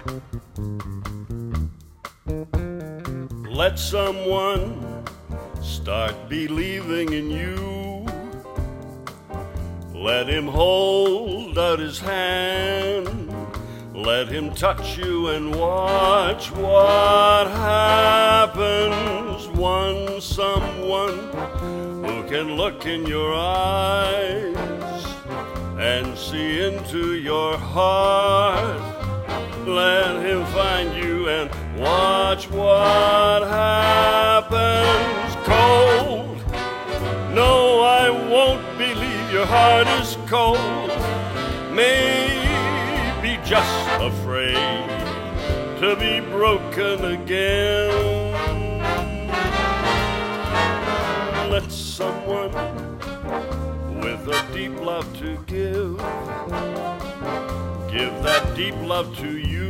Let someone start believing in you. Let him hold out his hand. Let him touch you and watch what happens. Someone who can look in your eyes and see into your heart. Let him find you and watch what happens. Cold, no, I won't believe your heart is cold. Maybe just afraid to be broken again. Let someone with a deep love to give that deep love to you.